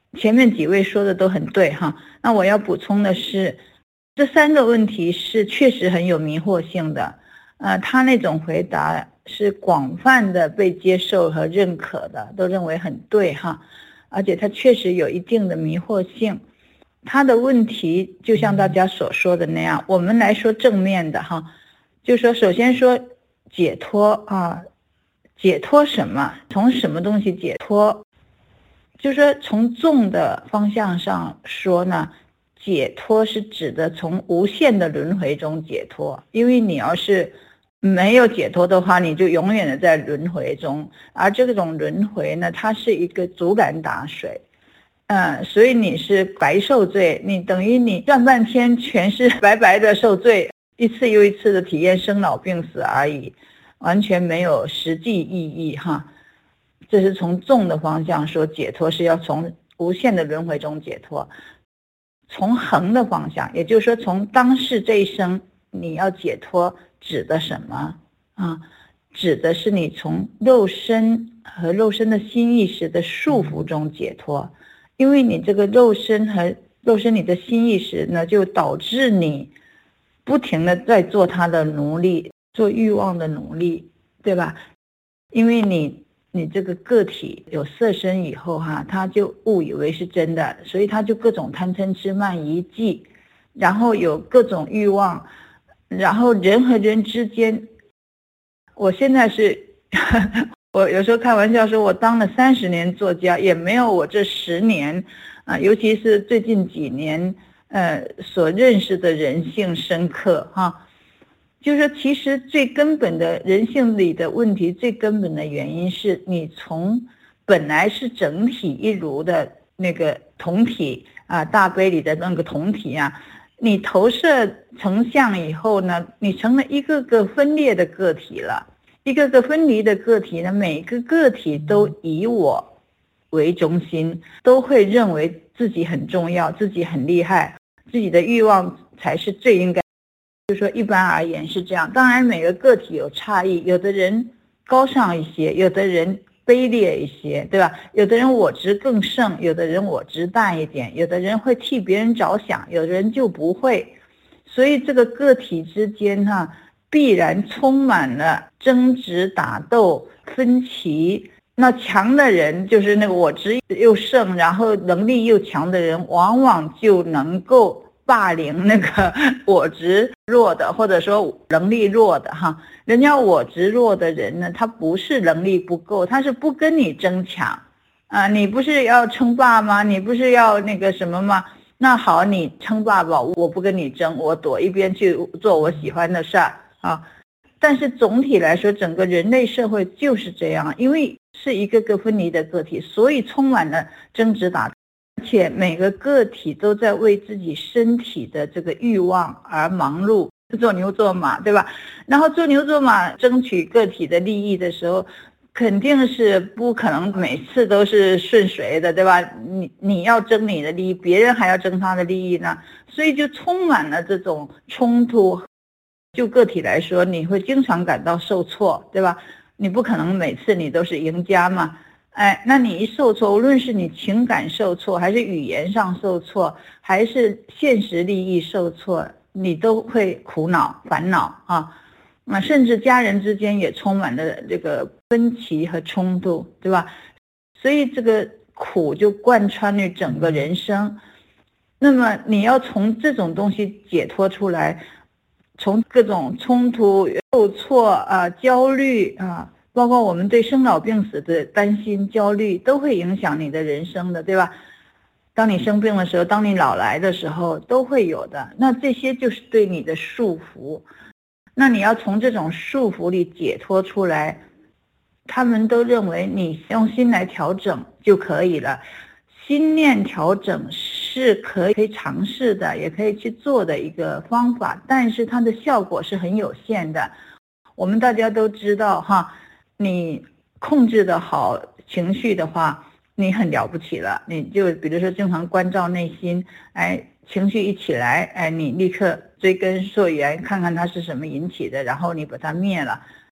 前面几位说的都很对哈。那我要补充的是，这3个问题是确实很有迷惑性的，他那种回答是广泛的被接受和认可的，都认为很对哈，而且他确实有一定的迷惑性。他的问题就像大家所说的那样，我们来说正面的哈，就说首先说解脱啊，解脱什么？从什么东西解脱？就说从纵的方向上说呢，解脱是指的从无限的轮回中解脱，因为你要是没有解脱的话，你就永远的在轮回中，而这种轮回呢，它是一个竹篮打水，所以你是白受罪，你等于你转半天全是白白的受罪，一次又一次的体验生老病死而已，完全没有实际意义哈。这是从纵的方向说解脱是要从无限的轮回中解脱，从横的方向，也就是说从当世这一生你要解脱指的什么啊？指的是你从肉身和肉身的心意识的束缚中解脱，因为你这个肉身和肉身你的心意识呢，就导致你不停的在做它的奴隶，做欲望的奴隶，对吧？因为你这个个体有色身以后哈，他就误以为是真的，所以他就各种贪嗔痴慢疑忌，然后有各种欲望，然后人和人之间，我现在是我有时候开玩笑说，我当了30年作家，也没有我这10年尤其是最近几年所认识的人性深刻哈。就是说其实最根本的人性里的问题，最根本的原因是你从本来是整体一如的那个同体大悲里的那个同体你投射成像以后呢，你成了一个个分裂的个体了，一个个分离的个体呢，每个个体都以我为中心，都会认为自己很重要，自己很厉害，自己的欲望才是最应该，就是说一般而言是这样。当然每个个体有差异，有的人高尚一些，有的人卑劣一些，对吧？有的人我执更盛，有的人我执淡一点，有的人会替别人着想，有的人就不会。所以这个个体之间必然充满了争执打斗分歧。那强的人就是那个我执又盛，然后能力又强的人，往往就能够霸凌那个我执弱的，或者说能力弱的人家我执弱的人呢，他不是能力不够，他是不跟你争抢你不是要称霸吗？你不是要那个什么吗？那好，你称霸吧，我不跟你争，我躲一边去做我喜欢的事儿但是总体来说，整个人类社会就是这样，因为是一个个分离的个体，所以充满了争执打斗，而且每个个体都在为自己身体的这个欲望而忙碌，做牛做马，对吧？然后做牛做马争取个体的利益的时候，肯定是不可能每次都是顺水的，对吧？你要争你的利益，别人还要争他的利益呢，所以就充满了这种冲突。就个体来说，你会经常感到受挫，对吧？你不可能每次你都是赢家嘛。那你一受挫，无论是你情感受挫，还是语言上受挫，还是现实利益受挫，你都会苦恼烦恼甚至家人之间也充满了这个分歧和冲突，对吧？所以这个苦就贯穿于整个人生。那么你要从这种东西解脱出来，从各种冲突受挫焦虑包括我们对生老病死的担心焦虑，都会影响你的人生的，对吧？当你生病的时候，当你老来的时候，都会有的。那这些就是对你的束缚，那你要从这种束缚里解脱出来，他们都认为你用心来调整就可以了。心念调整是可以尝试的，也可以去做的一个方法，但是它的效果是很有限的。我们大家都知道你控制得好情绪的话，你很了不起了。你就比如说经常关照内心，情绪一起来，你立刻追根溯源，看看它是什么引起的，然后你把它灭了。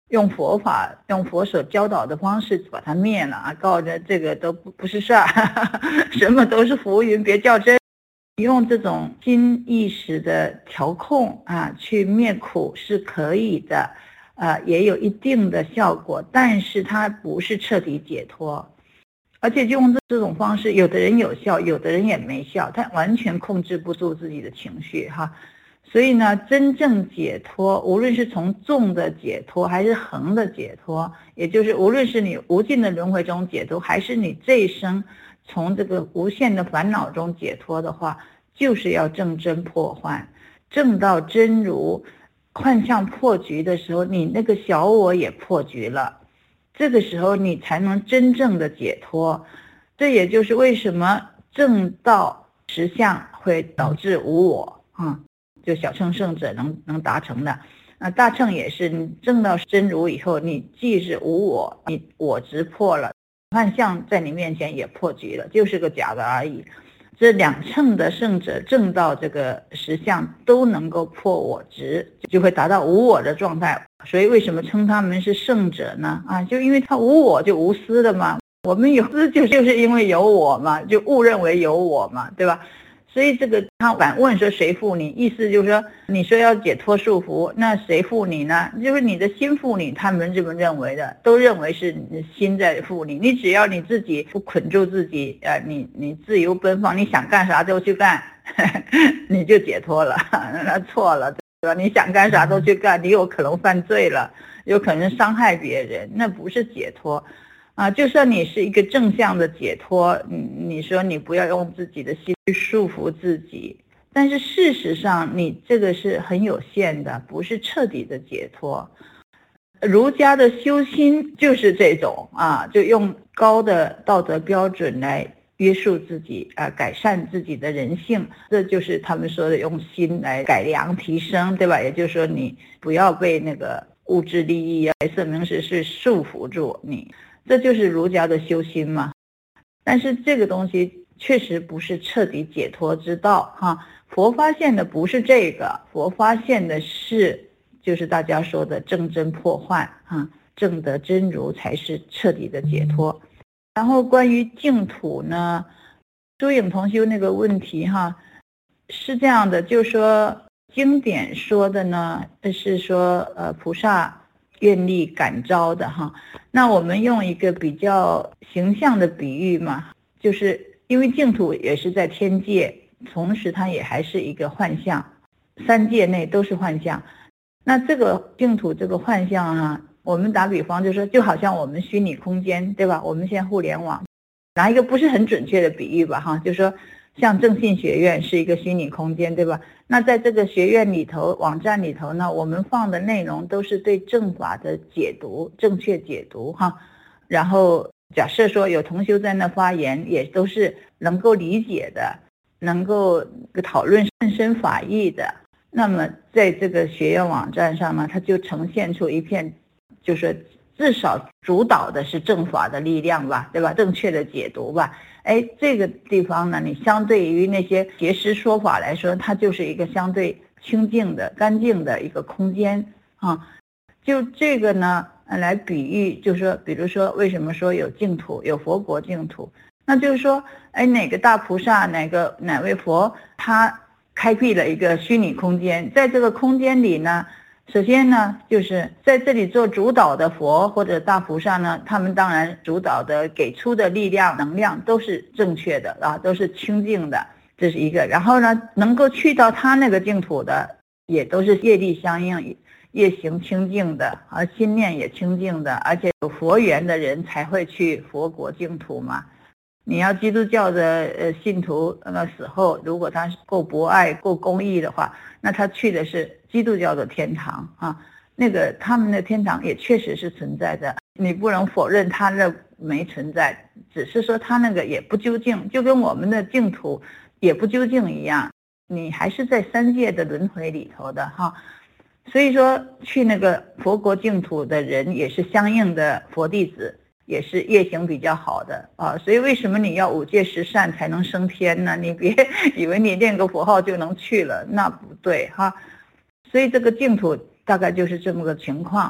用佛法，用佛所教导的方式把它灭了啊，告着这个都不是事儿，什么都是浮云，别较真。用这种心意识的调控啊，去灭苦是可以的，也有一定的效果，但是它不是彻底解脱。而且就用这种方式，有的人有效，有的人也没效，他完全控制不住自己的情绪哈。所以呢，真正解脱，无论是从纵的解脱还是横的解脱，也就是无论是你无尽的轮回中解脱，还是你这一生从这个无限的烦恼中解脱的话，就是要正真破幻，正到真如，幻象破局的时候，你那个小我也破局了，这个时候你才能真正的解脱。这也就是为什么正道实相会导致无我就小乘圣者能达成的。大乘也是，你证到真如以后，你既是无我，你我执破了，幻象在你面前也破局了，就是个假的而已。这两乘的圣者证到这个实相都能够破我执，就会达到无我的状态。所以为什么称他们是圣者呢？就因为他无我就无私的嘛，我们有私就是因为有我嘛，就误认为有我嘛，对吧？所以这个他反问说谁负你，意思就是说你说要解脱束缚，那谁负你呢？就是你的心负你，他们这么认为的，都认为是你的心在负你。你只要你自己不捆住自己，你自由奔放，你想干啥就去干，你就解脱了。那错了，对吧？你想干啥都去干，你有可能犯罪了，有可能伤害别人，那不是解脱。就算你是一个正向的解脱，你说你不要用自己的心去束缚自己，但是事实上你这个是很有限的，不是彻底的解脱。儒家的修心就是这种就用高的道德标准来约束自己改善自己的人性，这就是他们说的用心来改良提升，对吧？也就是说你不要被那个物质利益白色名食是束缚住你，这就是儒家的修心嘛。但是这个东西确实不是彻底解脱之道佛发现的不是这个，佛发现的是就是大家说的正真破幻正得真如才是彻底的解脱。然后关于净土呢，疏影同修那个问题是这样的，就是说经典说的呢是说菩萨愿力感召的那我们用一个比较形象的比喻嘛，就是因为净土也是在天界，同时它也还是一个幻象，三界内都是幻象。那这个净土这个幻象我们打比方就说，就好像我们虚拟空间，对吧？我们现在互联网，拿一个不是很准确的比喻吧就说像正信学院是一个虚拟空间，对吧？那在这个学院里头，网站里头呢，我们放的内容都是对正法的解读，正确解读然后假设说有同修在那发言，也都是能够理解的，能够讨论甚深法义的。那么在这个学院网站上呢，它就呈现出一片，就是至少主导的是正法的力量吧，对吧？正确的解读吧。这个地方呢，你相对于那些邪师说法来说，它就是一个相对清净的、干净的一个空间就这个呢，来比喻，就是说，比如说，为什么说有净土，有佛国净土？那就是说，哪个大菩萨，哪位佛，他开辟了一个虚拟空间，在这个空间里呢，首先呢，就是在这里做主导的佛或者大菩萨呢，他们当然主导的给出的力量能量都是正确的都是清净的，这是一个。然后呢，能够去到他那个净土的，也都是业力相应，业行清净的，而心念也清净的，而且有佛缘的人才会去佛国净土嘛。你要基督教的信徒死后，如果他够博爱够公益的话，那他去的是基督教的天堂那个他们的天堂也确实是存在的，你不能否认他那没存在，只是说他那个也不究竟，就跟我们的净土也不究竟一样，你还是在三界的轮回里头的所以说去那个佛国净土的人也是相应的佛弟子，也是业行比较好的所以为什么你要五戒十善才能升天呢？你别以为你念个佛号就能去了，那不对所以这个净土大概就是这么个情况。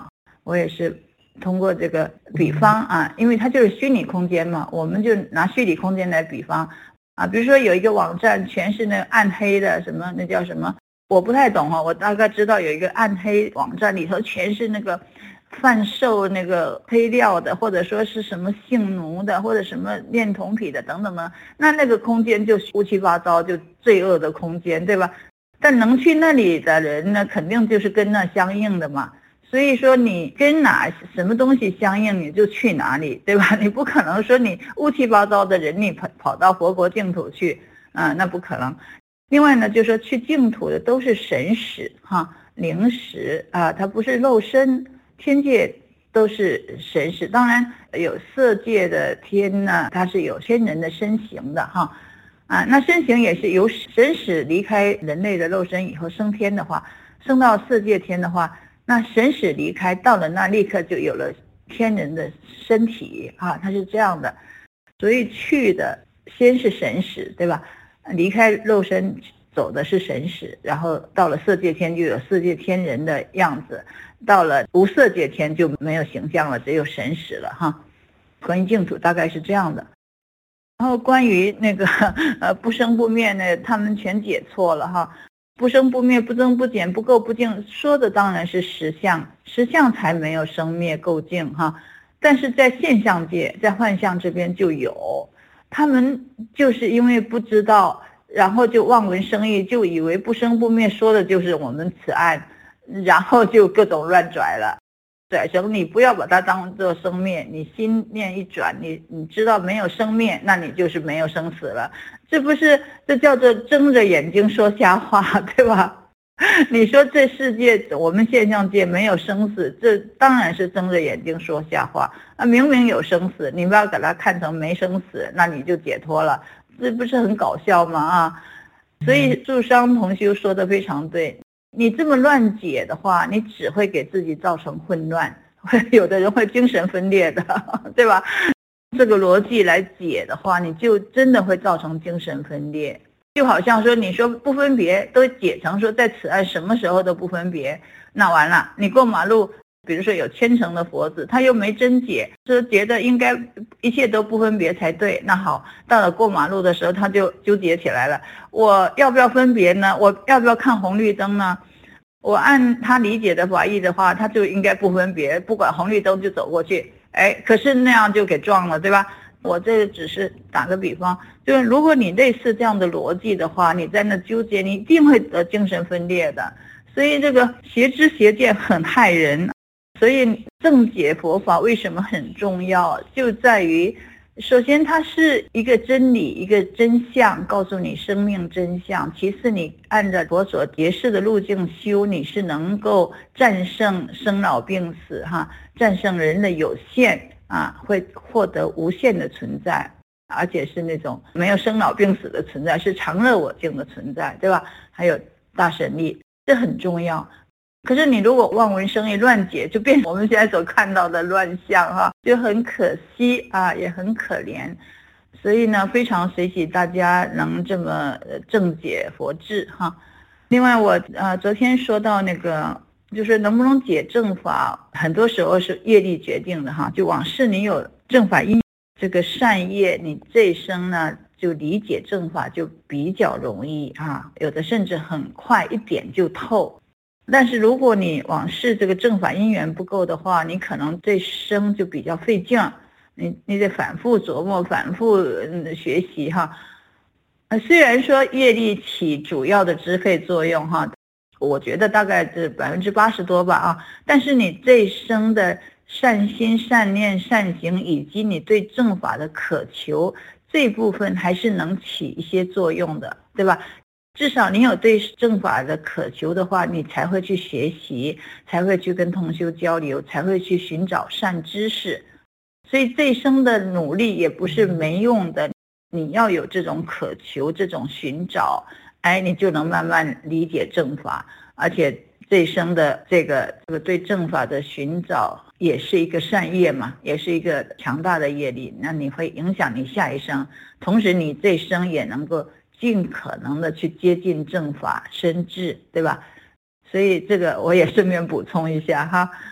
我也是通过这个比方啊，因为它就是虚拟空间嘛，我们就拿虚拟空间来比方啊。比如说有一个网站全是那个暗黑的什么，那叫什么我不太懂我大概知道有一个暗黑网站，里头全是那个贩售那个黑料的，或者说是什么性奴的，或者什么恋童癖的等等的，那个空间就乌七八糟，就罪恶的空间，对吧？但能去那里的人呢，肯定就是跟那相应的嘛。所以说你跟什么东西相应你就去哪里，对吧？你不可能说你乌七八糟的人你跑到佛国净土去那不可能。另外呢，就是说去净土的都是神识灵识它不是肉身，天界都是神识。当然有色界的天呢，它是有天人的身形的那身形也是由神识离开人类的肉身以后升天的话，升到色界天的话，那神识离开到了那立刻就有了天人的身体它是这样的。所以去的先是神识，对吧？离开肉身走的是神识，然后到了色界天就有色界天人的样子，到了无色界天就没有形象了，只有神识了关于净土大概是这样的。然后关于那个不生不灭呢，他们全解错了不生不灭，不增不减，不垢不净，说的当然是实相，实相才没有生灭垢净但是在现象界，在幻象这边就有，他们就是因为不知道，然后就望文生义，就以为不生不灭说的就是我们此岸，然后就各种乱拽了。拽成你不要把它当作生灭，你心念一转，你知道没有生灭，那你就是没有生死了。这叫做睁着眼睛说瞎话，对吧？你说这世界我们现象界没有生死，这当然是睁着眼睛说瞎话明明有生死，你不要把它看成没生死，那你就解脱了，这不是很搞笑吗所以住商同修说的非常对，你这么乱解的话，你只会给自己造成混乱，有的人会精神分裂的，对吧？这个逻辑来解的话，你就真的会造成精神分裂。就好像说你说不分别都解成说在此岸什么时候都不分别，那完了，你过马路，比如说有虔诚的佛子，他又没真解，说觉得应该一切都不分别才对，那好，到了过马路的时候他就纠结起来了，我要不要分别呢？我要不要看红绿灯呢？我按他理解的法义的话，他就应该不分别，不管红绿灯就走过去，可是那样就给撞了，对吧？我这只是打个比方，就是如果你类似这样的逻辑的话，你在那纠结，你一定会得精神分裂的。所以这个邪知邪见很害人，所以正解佛法为什么很重要，就在于首先它是一个真理，一个真相，告诉你生命真相。其次你按照佛所揭示的路径修，你是能够战胜生老病死战胜人的有限会获得无限的存在，而且是那种没有生老病死的存在，是常乐我净的存在，对吧？还有大神力，这很重要。可是你如果望文生义乱解，就变成我们现在所看到的乱象就很可惜也很可怜。所以呢，非常随喜大家能这么正解佛智另外我昨天说到那个就是能不能解正法，很多时候是业力决定的就往事你有正法因这个善业，你这一生呢就理解正法就比较容易有的甚至很快一点就透。但是如果你往事这个正法因缘不够的话，你可能这生就比较费劲，你得反复琢磨，反复学习虽然说业力起主要的支配作用我觉得大概是80%多吧但是你这一生的善心善念善行以及你对正法的渴求，这部分还是能起一些作用的，对吧？至少你有对正法的渴求的话，你才会去学习，才会去跟同修交流，才会去寻找善知识。所以这一生的努力也不是没用的，你要有这种渴求，这种寻找，你就能慢慢理解正法。而且这一生的这个对正法的寻找也是一个善业嘛，也是一个强大的业力，那你会影响你下一生，同时你这一生也能够尽可能的去接近正法深智，对吧？所以这个我也顺便补充一下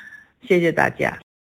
谢谢大家。